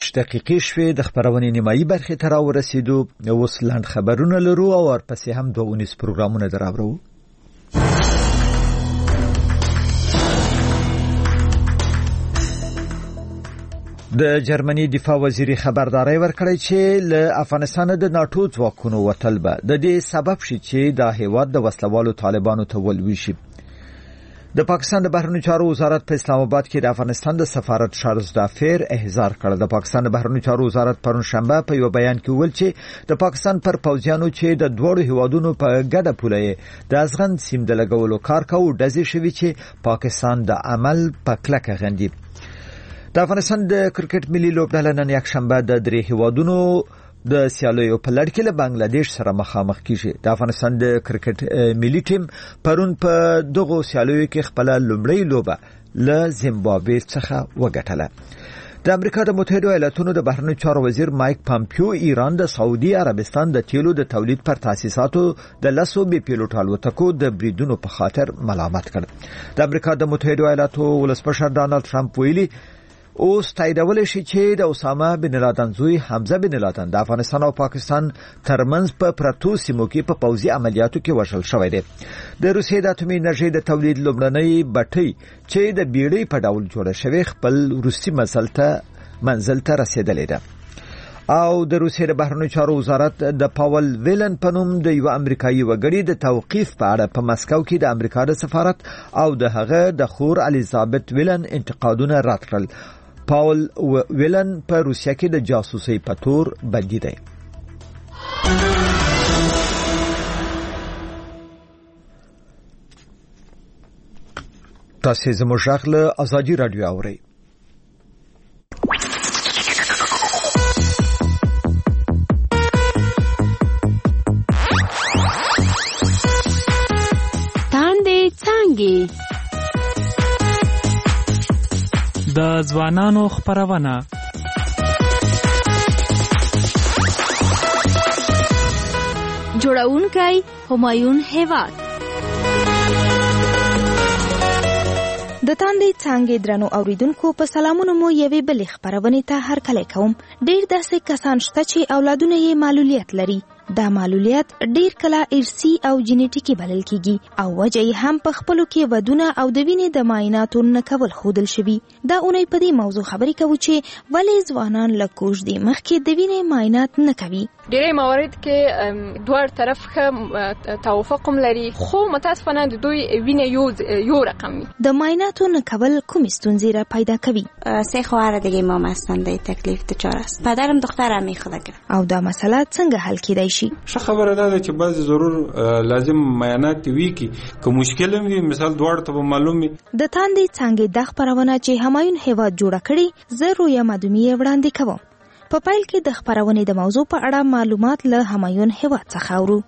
دقیقې شوې د خبرونې نیمایي برخې ته راورسېدو. اوس لنډ خبرونه لرو او ورپسې هم 2 پروګرامونه دراوړو. د جرمني دفاع وزیر خبرداري ورکړی چې له افغانستان د ناتو ځواکونو وتل به د دې سبب شي چې د هیواد د وسلوالو طالبانو ته ولوي. د پاکستان د بهرنیو چارو وزارت په اسلام آباد کې د افغانستان د سفارت چارلز دافیر احضار کړ. د پاکستان د بهرنیو چارو وزارت پرون شنبه په یو بیان کې ویل چې د پاکستان پر پوځیانو چې د دوړو هیوادونو په ګډه پوله د ازغن سیم د لګولو کار کوي ډزې شوی چې پاکستان د عمل په کلکه غندي. د افغانستان د کرکټ ملي لوبډله نن یک شنبه د 3 هیوادونو د سیالیو په لړ کې له بنگلاديش سره مخامخ کیږي. د افغانستان د کرکټ ملي ټیم پرون په دغه سیالیو کې خپل لومړی لوبه له زیمبابوې څخه وګټله. د امریکا د متحده ایالاتونو د بهرنیو چارو وزیر مایک پامپیو ایران د سعودي عربستان د تیلو د تولید پر تاسیساتو د لاسو بي پیلوټ الوتکو د بریدونو په خاطر ملامت کړ. د امریکا د متحده ایالاتو ولسمشر ډانلډ ټرمپ ویلي اوس تاییدول شي چې د اسامه بن لادن زوی حمزه بن لادن د افغانستان او پاکستان ترمنځ په پرتو سیمو کې په پوځي عملیاتو کې وژل شوی دی. د روسیې د اټومي انرژي د تولید لومړنۍ بټۍ چې د بیړۍ په ډول جوړه شوې خپل روسي منزل ته رسیدلې ده. او د روسیې د بهرنیو چارو وزارت د پاول ویلن په نوم د یو امریکایي وګړي د توقیف په اړه په مسکو کې د امریکا د سفارت او د هغه د خور الیزابت ویلن انتقادونه رد کړل. پاول ویلن په روسیه کې د جاسوسي په تور بندي دی. تاسو زموږ غږ له ازادي رادیو اورئ. تاندې څنګه د ځوانانو خبرونه جوړونکی همایون هیواد. د تاندې څنګه درنو اوریدونکو په سلامونو مو یوې بلې خبرونه ته هرکلی کوم. ډیر داسې کسان شته چې اولادونه یې معلولیت لري. دا معلولیت ډیر کله ارثي او جینیټیکي بلل کیږي او وجه یې هم په خپلو کې ودونه او د وینې د معایناتو نه کول ښودل شوي. دا اونۍ په دې موضوع خبرې کوو چې ولې ځوانان له کوژدې مخکې د وینې معاینات نه کوي. ډېری موارد کې دوه طرف ښه توافق هم لري خو متاسفانه د دوی وینې یو رقم وي. د معایناتو نه کول کومې ستونزې را پیدا کوي؟ 3 خواهر دیگه امام هستند تکلیف دچار است. پدرم دخترم میخواد او دا مسئله څنګه حل کیدای شي؟ ښه خبره ده چې بعض ضرور لازم معاینات وي که مشکل هم وي مثال دواړه ته معلوم وي. د تاندې څنګه د خبرونه چې همایون هیواد جوړ کړي زه رویا مدومی وړاندې کوم. په پایل کې د خبرونې د موضوع په اړه معلومات له همایون هیواد څخه اورو.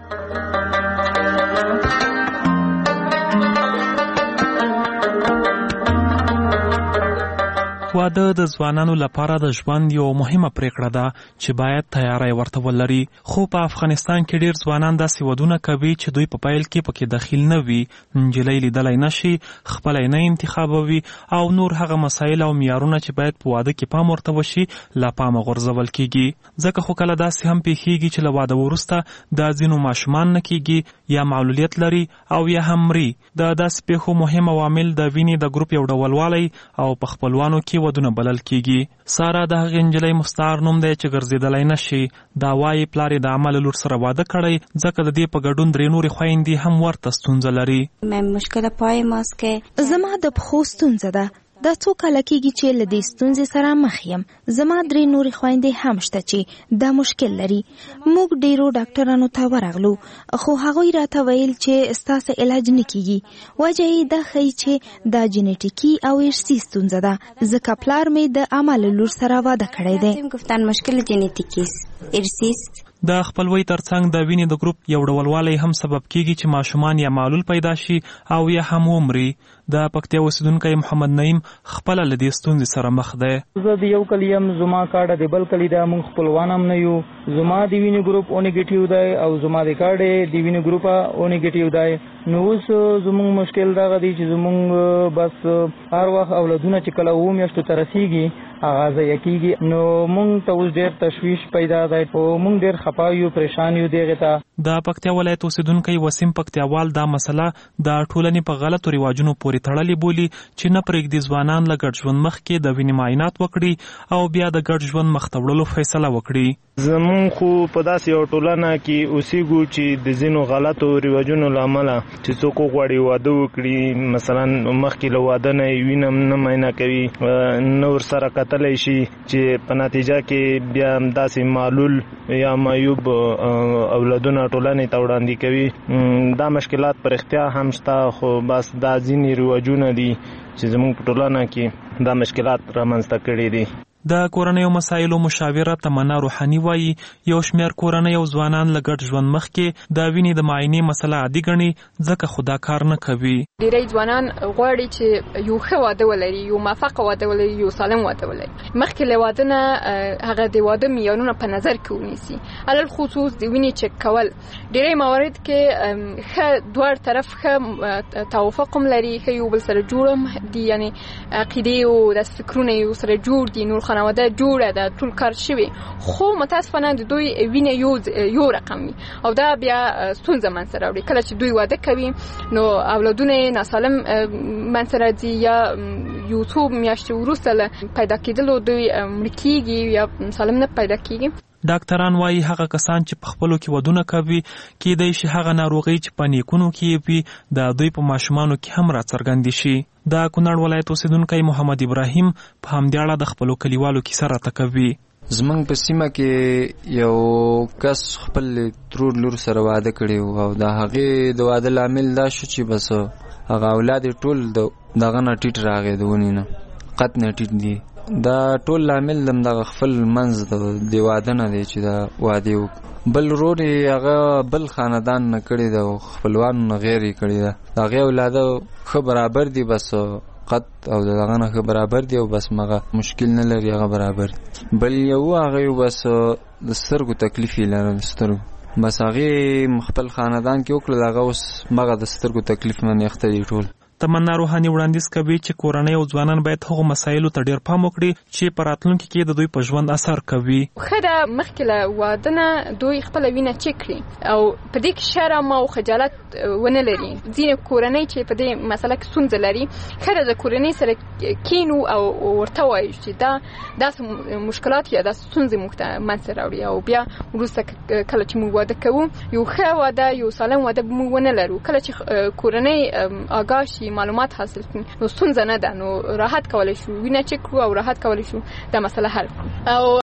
واده د ځوانانو لپاره د ژوند یو مهمه پریکړه ده چې باید تیاری ورته ولري. خو په افغانستان کې ډیر ځوانان داسې ودونه کوي چې دوی په پیل کې پکې دخیل نه وي، نجلۍ لیدلای نشي، خپل نه انتخابوي او نور هغه مسایل او معیارونه چې باید په واده کې پام ورته وشي لا پام غورځول کیږي. ځکه خو کله داسې هم پیښیږي چې له واده وروسته د ځینو ماشومان نه کیږي یا معلولیت لري او یا هم مري. د داسې پیښو مهم عوامل د وینې د ګروپ یو ډولوالی او په خپلوانو کې ودونه بلل کیږي. سارا د هغې نجلۍ مستعار نوم دی چې ګرځېدلی نشي. دا وایي پلار یې د عمل لور سره واده کړی ځکه د دې په ګډون 3 نورې خویندې هم ورته ستونزه لري. مشکل پای ماست که زما د پښو ستونزه ده. دا څو کاله کېږي چې له دې ستونزې سره مخ یم. زما 3 نورې خویندې هم شته چې دا مشکل لري. موږ ډیرو ډاکټرانو ته ورغلو خو هغوی راته ویل چې ستاسو علاج نه کیږي. وجه یې دا ښیي چې دا جینیټیکي او ارثي ستونزه ده ځکه پلار مې د عمل لور سره واده کړی دی. گفتن مشکل جینیټیکی است، ارثي است. د خپلوۍ ترڅنګ د وینې د ګروپ یو ډولوالی هم سبب کیږي چې ماشومان یا معلول پیدا شي او یا هم ومري. د پکتیا اوسیدونکی محمد نعیم خپل له دې ستونزې سره مخ دی. زه د یو کلی یم، زما کاډه د بل کلی ده، موږ خپلوان هم نه یو زما د وینې ګروپ او نیگیټیو دی او زما د کارډ د وینې ګروپ او نیگیټیو دی. نو اوس زموږ مشکل دا غدي چې زموږ بس هر وخت اولادونه چې کله و میاشتو ته رسیږي هغه ځای کېږي، نو موږ ته اوس ډېر تشویش پیدا دی او موږ ډېر خفه یو، پریشان یو دغه ته. د پکتیا ولایت اوسیدونکو وسیم پکتیاوال دا مسله د ټولنې په غلطو رواجونو پورې تړلې بولی چې نه پرېږدي ځوانان له ګډ ژوند مخکې د وینې معاینات وکړي او بیا د ګډ ژوند مخ ته وړلو فیصله وکړي. زمونږ خو په داسې یو ټولنه کې اوسېږو چې د ځینو غلطو رواجونو له امله چې څوک وغواړي واده وکړي، مثلا مخکې له واده نه یې وینه نه معاینه کوي، نه ورسره کتلی شي چې په نتیجه کې بیا داسې معلول یا معیوب اولادونه ټولنې ته وړاندې کوي. دا مشکلات پر اختیا هم شته، خو بس دا ځینې رواجونه دي چې زمونږ په ټولنه کې دا مشکلات رامنځته کړي دي. د کورنیو مسایلو مشاوره تمنا روحاني وایي یو شمېر کورنۍ او ځوانان له ګډ ژوند مخکې د وینې د معاینې مسله عادي ګڼي ځکه خو دا کار نه کوي. ډېری ځوانان غواړي چې یو ښه واده ولري، یو موفق واده ولري، یو سالم واده ولري. مخکې له واده نه هغه د واده معیارونه په نظر کې ونیسي، علل خصوص د وینې چک کول. ډېری موارد کې ښه دوه طرف ښه توافق هم لري، ښه یو بل سره جوړ دي، یعنی عقیدې او د فکرونه یو سره جوړ دي، نور خانواده جوړه ده، ټول کار شوی، خو متاسفانه د دوی وینې یو رقم وي او دا بیا ستونزه منځته راوړي. کله چې دوی واده کوي نو اولادونه ناسالم منځته راځي یا یو څو میاشتې وروسته له پیدا کېدلو دوی مړه کېږي یا سالم نه پیدا کېږي. ډاکټران وایي هغه کسان چې په خپلو کې ودونه کوي کېدای شي هغه ناروغۍ چې په نیکونو کې وي د دوی په ماشومانو کې هم راڅرګندې شي. د کونړ ولایت اوسیدونکی محمد ابراهیم په همدې اړه د خپلو کلیوالو کیسه راته کوي. زمونږ په سیمه کې یو کس خپل ترور لور سره واده کړی او د هغې د واده لامل دا شو چې بس هغه اولاد ټول دغه نه ټیټ راغی، د ونې نه قط نه ټیټ دي. دا ټول لامل دغه خپل منځ د واده نه دی چې دا واده وکړي. بل ورور یې هغه بل خاندان نه کړی ده او خپلوانو نه غیر یې کړی ده. د هغې اولاده ښه برابر دي، بس قط او دغه نه ښه برابر دي او بس مغه مشکل نه لري، هغه برابر دي. بل یو هغه یو بس د سترګو تکلیف یې لرل، سترګو بس هغې خپل خاندان کې وکړل، هغه اوس مغه د سترګو تکلیف نه نیخته دي ټول. تمنا روحاني وړاندیز کوي چې کورنۍ او ځوانان باید هغو مسایلو ته ډېر پام وکړي چې په راتلونکي کې د دوی په ژوند اثر کوي. ښه ده مخکې له واده نه دوی خپله وینه چک کړي او په دې کې شرم او خجالت ونه لري. ځینې کورنۍ چې په دې مسله کې ستونزه لري، ښه ده د کورنۍ سره کینو او ورته وایو چې دا داسې مشکلات یا داسې ستونزې موږ ته منځته راوړي او بیا وروسته کله چې موږ واده کوو یو ښه واده، یو سالم واده موږ ونه لرو. کله چې کورنۍ آګاه شي، معلومات حاصل کړي، نو ستونزه نه ده، نو راحت کولی شو وینه چک کړو او راحت کولی شو دا مسله حل کړو. او